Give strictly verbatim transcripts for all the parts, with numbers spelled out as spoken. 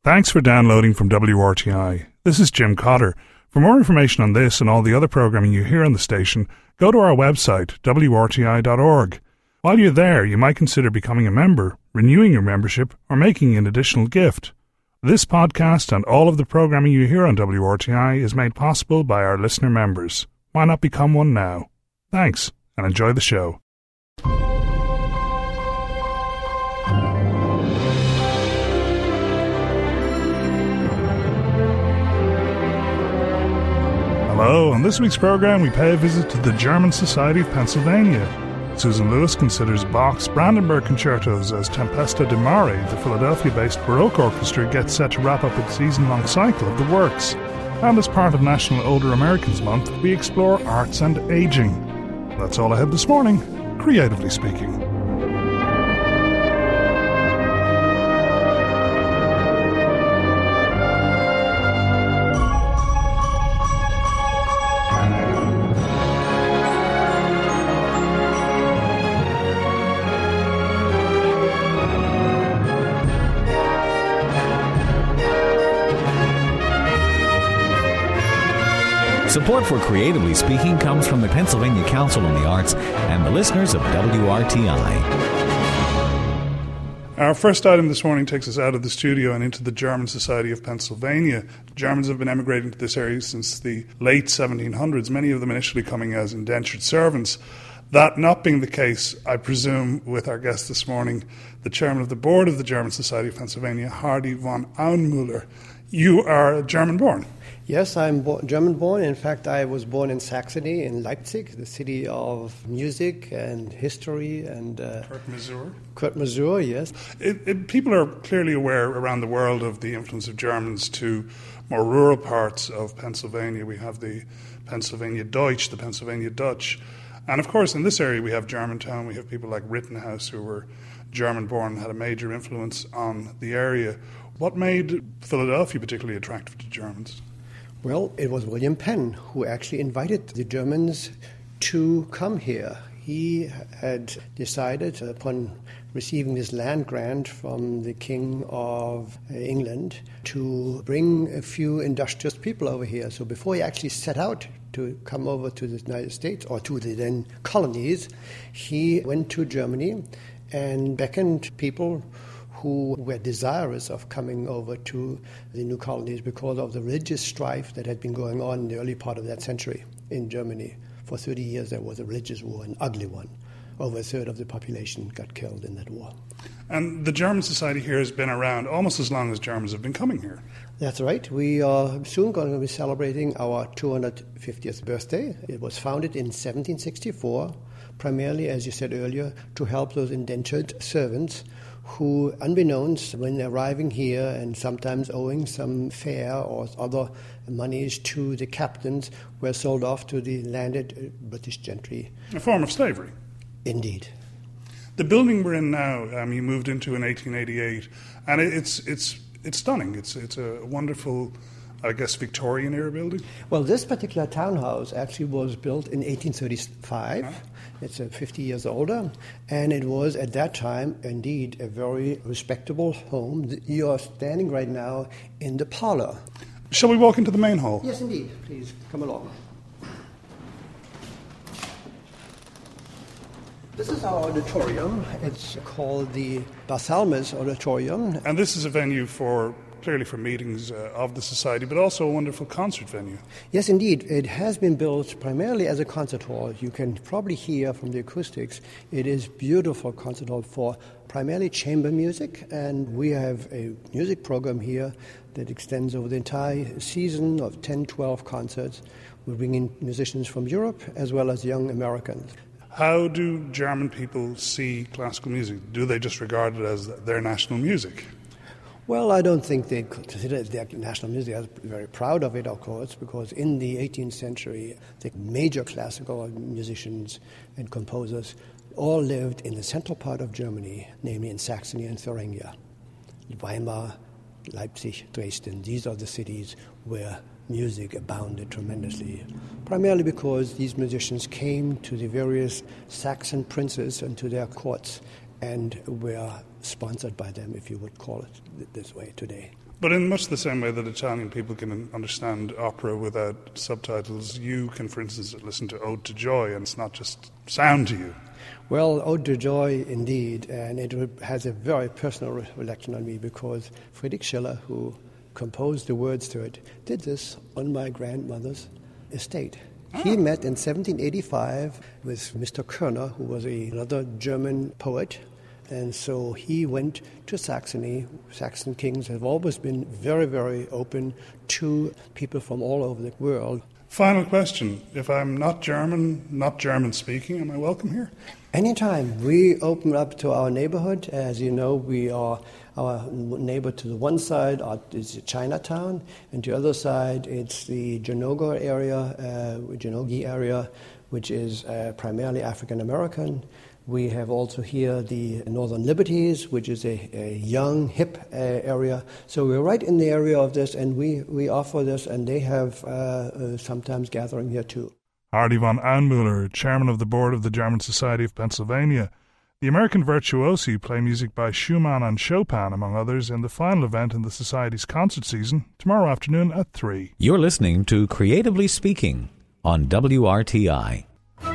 Thanks for downloading from W R T I. This is Jim Cotter. For more information on this and all the other programming you hear on the station, go to our website, w r t i dot org. While you're there, you might consider becoming a member, renewing your membership, or making an additional gift. This podcast and all of the programming you hear on W R T I is made possible by our listener members. Why not become one now? Thanks, and enjoy the show. Hello, on this week's program we pay a visit to the German Society of Pennsylvania. Susan Lewis considers Bach's Brandenburg concertos as Tempesta di Mare. The Philadelphia-based Baroque Orchestra gets set to wrap up its season-long cycle of the works. And as part of National Older Americans Month, we explore arts and aging. That's all ahead this morning, creatively speaking. Support for Creatively Speaking comes from the Pennsylvania Council on the Arts and the listeners of W R T I. Our first item this morning takes us out of the studio and into the German Society of Pennsylvania. Germans have been emigrating to this area since the late seventeen hundreds, many of them initially coming as indentured servants. That not being the case, I presume, with our guest this morning, the chairman of the board of the German Society of Pennsylvania, Hardy von Auenmüller. You are German-born. Yes, I'm bo- German-born. In fact, I was born in Saxony, in Leipzig, the city of music and history and uh, Kurt Masur. Kurt Masur, yes. It, it, people are clearly aware around the world of the influence of Germans to more rural parts of Pennsylvania. We have the Pennsylvania Deutsch, the Pennsylvania Dutch. And of course, in this area, we have Germantown. We have people like Rittenhouse who were German-born and had a major influence on the area. What made Philadelphia particularly attractive to Germans? Well, it was William Penn who actually invited the Germans to come here. He had decided, upon receiving this land grant from the King of England, to bring a few industrious people over here. So before he actually set out to come over to the United States, or to the then colonies, he went to Germany and beckoned people who were desirous of coming over to the new colonies because of the religious strife that had been going on in the early part of that century in Germany. For thirty years there was a religious war, an ugly one. Over a third of the population got killed in that war. And the German Society here has been around almost as long as Germans have been coming here. That's right. We are soon going to be celebrating our two hundred fiftieth birthday. It was founded in seventeen sixty-four, primarily, as you said earlier, to help those indentured servants who, unbeknownst, when arriving here and sometimes owing some fare or other monies to the captains, were sold off to the landed British gentry. A form of slavery. Indeed. The building we're in now, um, you moved into in eighteen eighty-eight, and it's it's it's stunning. It's it's a wonderful, I guess, Victorian-era building. Well, this particular townhouse actually was built in eighteen thirty-five. Huh? It's uh, fifty years older, and it was at that time indeed a very respectable home. You are standing right now in the parlor. Shall we walk into the main hall? Yes, indeed. Please come along. This is our auditorium. It's called the Balthamus Auditorium. And this is a venue for, clearly for meetings uh, of the Society, but also a wonderful concert venue. Yes, indeed. It has been built primarily as a concert hall. You can probably hear from the acoustics. It is a beautiful concert hall for primarily chamber music, and we have a music program here that extends over the entire season of ten, twelve concerts. We bring in musicians from Europe as well as young Americans. How do German people see classical music? Do they just regard it as their national music? Well, I don't think they consider it their national music. I'm very proud of it, of course, because in the eighteenth century, the major classical musicians and composers all lived in the central part of Germany, namely in Saxony and Thuringia. Weimar, Leipzig, Dresden, these are the cities where music abounded tremendously, primarily because these musicians came to the various Saxon princes and to their courts and were sponsored by them, if you would call it this way today. But in much the same way that Italian people can understand opera without subtitles, you can, for instance, listen to Ode to Joy, and it's not just sound to you. Well, Ode to Joy, indeed, and it has a very personal reflection on me because Friedrich Schiller, who composed the words to it, did this on my grandmother's estate. Ah. He met in seventeen eighty-five with Mister Körner, who was a, another German poet. And so he went to Saxony. Saxon kings have always been very, very open to people from all over the world. Final question. If I'm not German, not German-speaking, am I welcome here? Anytime. We open up to our neighborhood. As you know, we are our neighbor to the one side is Chinatown, and the other side it's the Genogo area, uh, Genogi area, which is uh, primarily African-American. We have also here the Northern Liberties, which is a, a young, hip uh, area. So we're right in the area of this, and we, we offer this, and they have uh, uh, sometimes gathering here too. Hardy von Aunmüller, chairman of the board of the German Society of Pennsylvania. The American virtuosi play music by Schumann and Chopin, among others, in the final event in the Society's concert season, tomorrow afternoon at three. You're listening to Creatively Speaking on W R T I.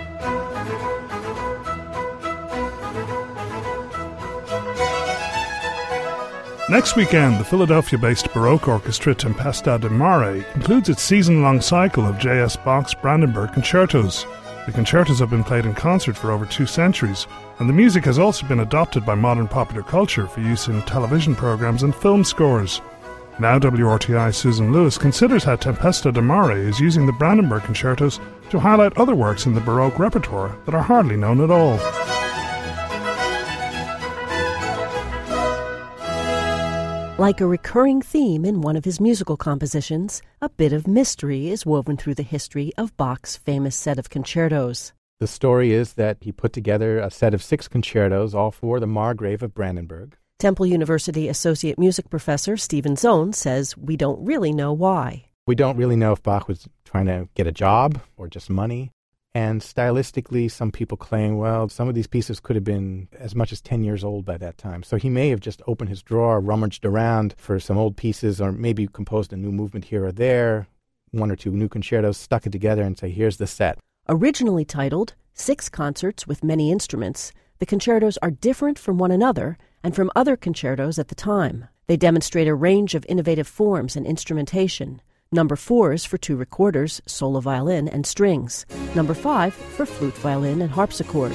Next weekend, the Philadelphia-based Baroque orchestra Tempesta di Mare concludes its season-long cycle of J S Bach's Brandenburg concertos. The concertos have been played in concert for over two centuries, and the music has also been adopted by modern popular culture for use in television programs and film scores. Now W R T I's Susan Lewis considers how Tempesta di Mare is using the Brandenburg concertos to highlight other works in the Baroque repertoire that are hardly known at all. Like a recurring theme in one of his musical compositions, a bit of mystery is woven through the history of Bach's famous set of concertos. The story is that he put together a set of six concertos, all for the Margrave of Brandenburg. Temple University Associate Music Professor Stephen Zone says we don't really know why. We don't really know if Bach was trying to get a job or just money. And stylistically, some people claim, well, some of these pieces could have been as much as ten years old by that time. So he may have just opened his drawer, rummaged around for some old pieces, or maybe composed a new movement here or there, one or two new concertos, stuck it together and say, here's the set. Originally titled Six Concerts with Many Instruments, the concertos are different from one another and from other concertos at the time. They demonstrate a range of innovative forms and instrumentation. Number fours for two recorders, solo violin, and strings. Number five for flute, violin, and harpsichord.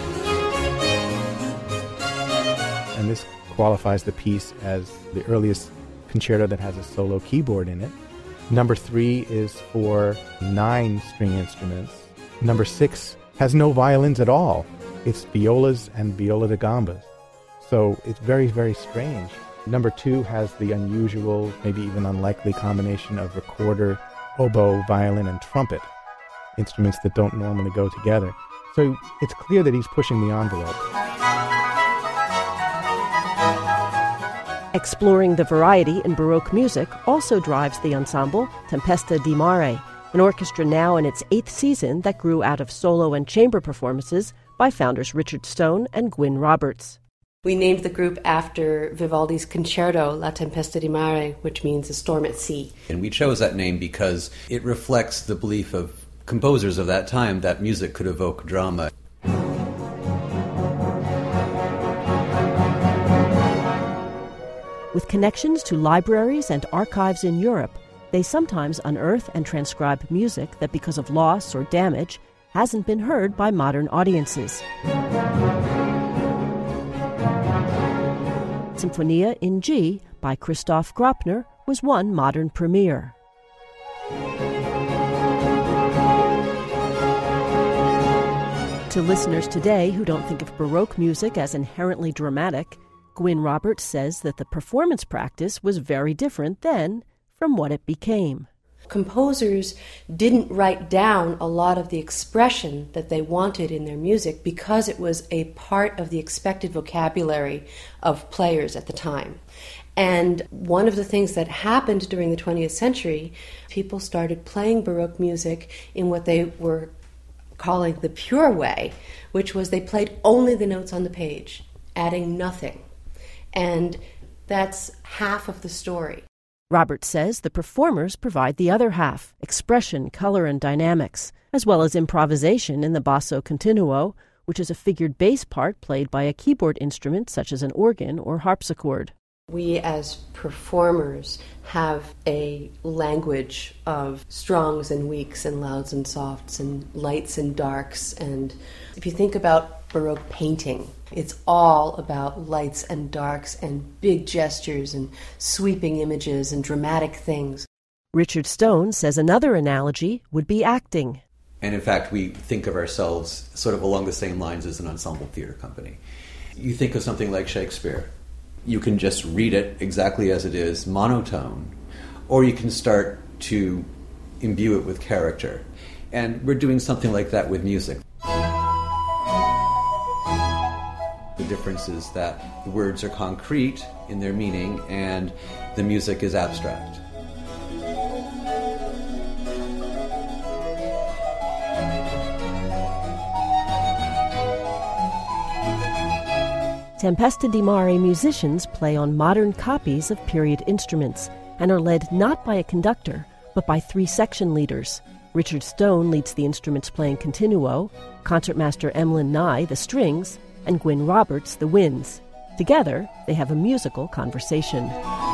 And this qualifies the piece as the earliest concerto that has a solo keyboard in it. Number three is for nine string instruments. Number six has no violins at all. It's violas and viola da gambas. So it's very, very strange. Number two has the unusual, maybe even unlikely combination of recorder, oboe, violin, and trumpet, instruments that don't normally go together. So it's clear that he's pushing the envelope. Exploring the variety in Baroque music also drives the ensemble Tempesta di Mare, an orchestra now in its eighth season that grew out of solo and chamber performances by founders Richard Stone and Gwyn Roberts. We named the group after Vivaldi's concerto, La Tempesta di Mare, which means a storm at sea. And we chose that name because it reflects the belief of composers of that time that music could evoke drama. With connections to libraries and archives in Europe, they sometimes unearth and transcribe music that, because of loss or damage, hasn't been heard by modern audiences. Symphonia in G by Christoph Graupner was one modern premiere. To listeners today who don't think of Baroque music as inherently dramatic, Gwyn Roberts says that the performance practice was very different then from what it became. Composers didn't write down a lot of the expression that they wanted in their music because it was a part of the expected vocabulary of players at the time. And one of the things that happened during the twentieth century, people started playing Baroque music in what they were calling the pure way, which was they played only the notes on the page, adding nothing. And that's half of the story. Roberts says the performers provide the other half, expression, color, and dynamics, as well as improvisation in the basso continuo, which is a figured bass part played by a keyboard instrument such as an organ or harpsichord. We as performers have a language of strongs and weaks and louds and softs and lights and darks. And if you think about Baroque painting, it's all about lights and darks and big gestures and sweeping images and dramatic things. Richard Stone says another analogy would be acting. And in fact, we think of ourselves sort of along the same lines as an ensemble theater company. You think of something like Shakespeare. You can just read it exactly as it is, monotone, or you can start to imbue it with character. And we're doing something like that with music. The difference is that the words are concrete in their meaning and the music is abstract. Tempesta di Mare musicians play on modern copies of period instruments and are led not by a conductor, but by three section leaders. Richard Stone leads the instruments playing continuo, concertmaster Emlyn Nye the strings, and Gwyn Roberts the winds. Together, they have a musical conversation.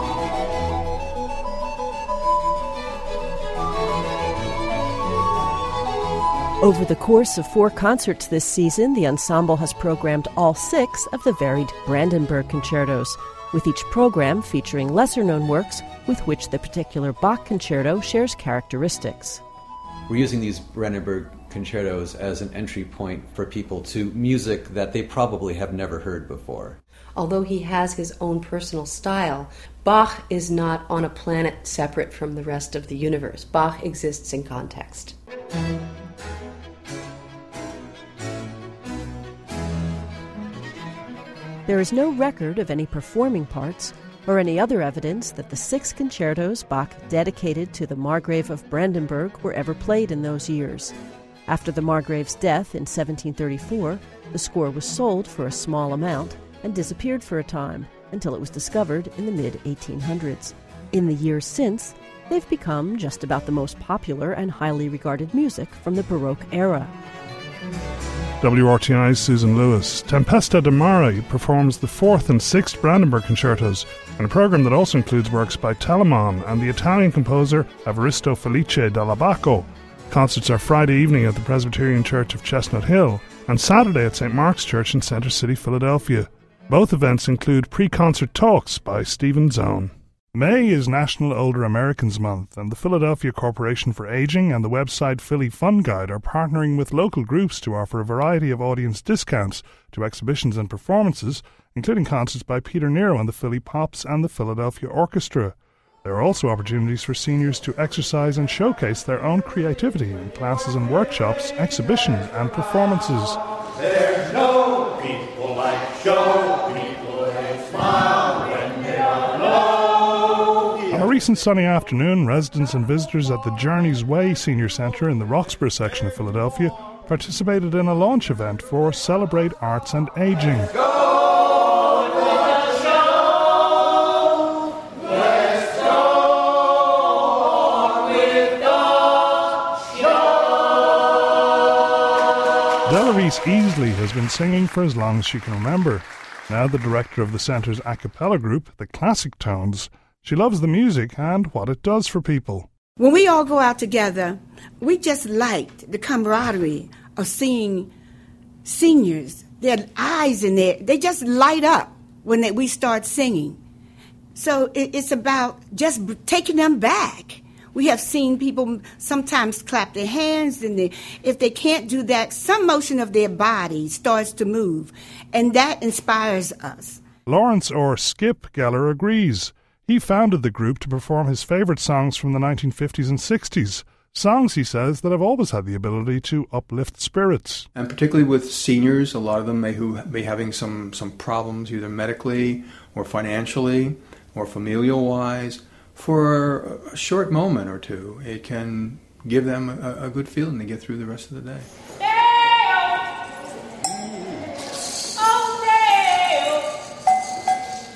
Over the course of four concerts this season, the ensemble has programmed all six of the varied Brandenburg concertos, with each program featuring lesser-known works with which the particular Bach concerto shares characteristics. We're using these Brandenburg concertos as an entry point for people to music that they probably have never heard before. Although he has his own personal style, Bach is not on a planet separate from the rest of the universe. Bach exists in context. There is no record of any performing parts or any other evidence that the six concertos Bach dedicated to the Margrave of Brandenburg were ever played in those years. After the Margrave's death in seventeen thirty-four, the score was sold for a small amount and disappeared for a time until it was discovered in the mid eighteen hundreds. In the years since, they've become just about the most popular and highly regarded music from the Baroque era. W R T I's Susan Lewis. Tempesta di Mare performs the fourth and sixth Brandenburg concertos, in a programme that also includes works by Telemann and the Italian composer Evaristo Felice della Bacco. Concerts are Friday evening at the Presbyterian Church of Chestnut Hill and Saturday at Saint Mark's Church in Center City, Philadelphia. Both events include pre-concert talks by Stephen Zone. May is National Older Americans Month, and the Philadelphia Corporation for Aging and the website Philly Fun Guide are partnering with local groups to offer a variety of audience discounts to exhibitions and performances, including concerts by Peter Nero and the Philly Pops and the Philadelphia Orchestra. There are also opportunities for seniors to exercise and showcase their own creativity in classes and workshops, exhibitions and performances. There's no people like show people they smile when they are low. On a recent sunny afternoon, residents and visitors at the Journey's Way Senior Centre in the Roxborough section of Philadelphia participated in a launch event for Celebrate Arts and Aging. Let's go to the show. Let's go with the show. Delarice Easley has been singing for as long as she can remember. Now the director of the centre's a cappella group, the Classic Tones, she loves the music and what it does for people. When we all go out together, we just liked the camaraderie of seeing seniors. Their eyes in there, they just light up when they, we start singing. So it, it's about just taking them back. We have seen people sometimes clap their hands, and they, if they can't do that, some motion of their body starts to move, and that inspires us. Lawrence or Skip Geller agrees. He founded the group to perform his favourite songs from the nineteen fifties and sixties. Songs, he says, that have always had the ability to uplift spirits. And particularly with seniors, a lot of them may who may having some, some problems, either medically or financially or familial-wise. For a short moment or two, it can give them a, a good feeling to get through the rest of the day.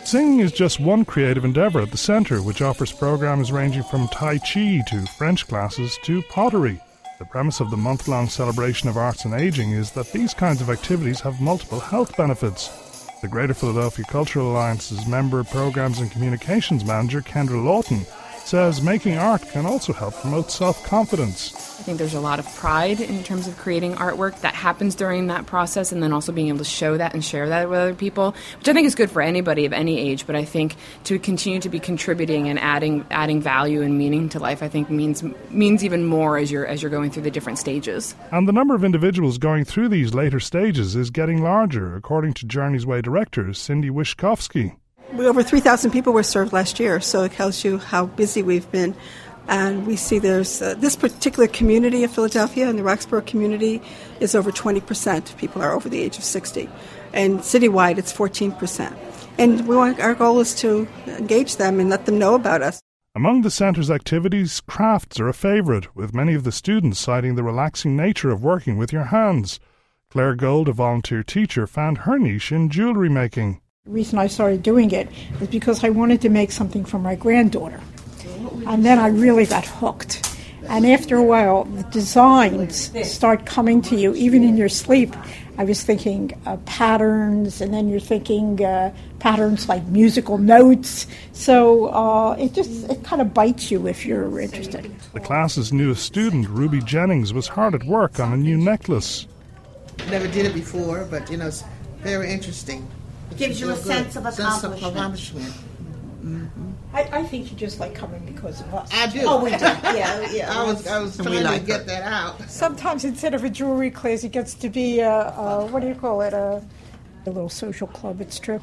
Singing is just one creative endeavour at the centre, which offers programmes ranging from Tai Chi to French classes to pottery. The premise of the month-long celebration of arts and ageing is that these kinds of activities have multiple health benefits. The Greater Philadelphia Cultural Alliance's Member Programs and Communications Manager, Kendra Lawton, says making art can also help promote self-confidence. I think there's a lot of pride in terms of creating artwork that happens during that process, and then also being able to show that and share that with other people, which I think is good for anybody of any age. But I think to continue to be contributing and adding adding value and meaning to life, I think means means even more as you're as you're going through the different stages. And the number of individuals going through these later stages is getting larger, according to Journey's Way director Cindy Wyszkowski. Over three thousand people were served last year, so it tells you how busy we've been. And we see there's uh, this particular community of Philadelphia, and the Roxborough community, is over twenty percent. People are over the age of sixty. And citywide, it's fourteen percent. And we want, our goal is to engage them and let them know about us. Among the centre's activities, crafts are a favourite, with many of the students citing the relaxing nature of working with your hands. Claire Gold, a volunteer teacher, found her niche in jewellery making. The reason I started doing it is because I wanted to make something for my granddaughter. And then I really got hooked. And after a while, the designs start coming to you, even in your sleep. I was thinking uh, patterns, and then you're thinking uh, patterns like musical notes. So uh, it just, it kind of bites you if you're interested. The class's newest student, Ruby Jennings, was hard at work on a new necklace. Never did it before, but, you know, it's very interesting. It gives you a sense of accomplishment. Sense of accomplishment. Mm-hmm. I, I think you just like coming because of us. I do. Oh, we do. Yeah, yeah. I was, I was trying like to get that out. Sometimes instead of a jewelry class, it gets to be a, a what do you call it? A, a little social club. It's true,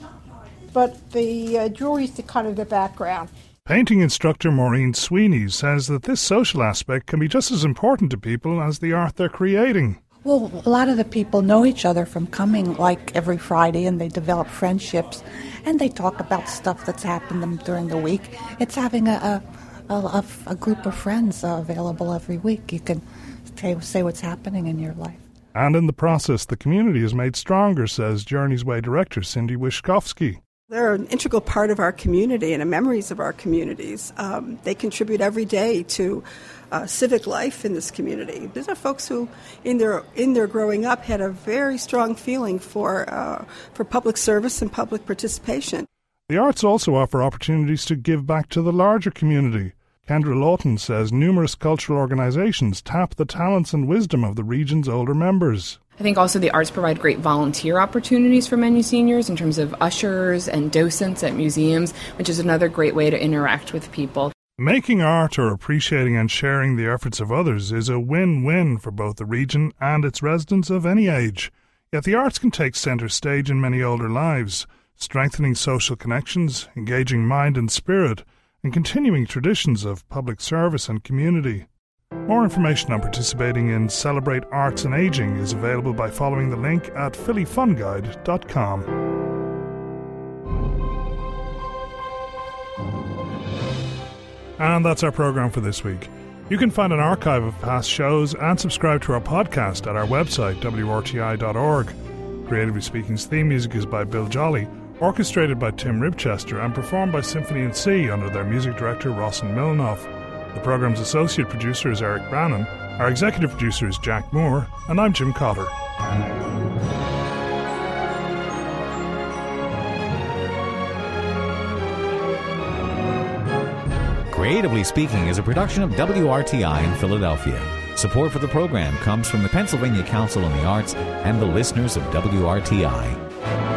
but the uh, jewelry is the kind of the background. Painting instructor Maureen Sweeney says that this social aspect can be just as important to people as the art they're creating. Well, a lot of the people know each other from coming like every Friday, and they develop friendships, and they talk about stuff that's happened them during the week. It's having a a, a, a group of friends uh, available every week. You can say, say what's happening in your life. And in the process, the community is made stronger, says Journey's Way director Cindy Wyszkowski. They're an integral part of our community and the memories of our communities. Um, they contribute every day to uh, civic life in this community. These are folks who, in their in their growing up, had a very strong feeling for uh, for public service and public participation. The arts also offer opportunities to give back to the larger community. Kendra Lawton says numerous cultural organisations tap the talents and wisdom of the region's older members. I think also the arts provide great volunteer opportunities for many seniors in terms of ushers and docents at museums, which is another great way to interact with people. Making art or appreciating and sharing the efforts of others is a win-win for both the region and its residents of any age. Yet the arts can take centre stage in many older lives, strengthening social connections, engaging mind and spirit, and continuing traditions of public service and community. More information on participating in Celebrate Arts and Ageing is available by following the link at philly fun guide dot com. And that's our programme for this week. You can find an archive of past shows and subscribe to our podcast at our website, w r t i dot org. Creatively Speaking's theme music is by Bill Jolly, orchestrated by Tim Ribchester and performed by Symphony in C under their music director Rossin Milnoff. The programme's associate producer is Eric Brannon, our executive producer is Jack Moore, and I'm Jim Cotter. Creatively Speaking is a production of W R T I in Philadelphia. Support for the program comes from the Pennsylvania Council on the Arts and the listeners of W R T I.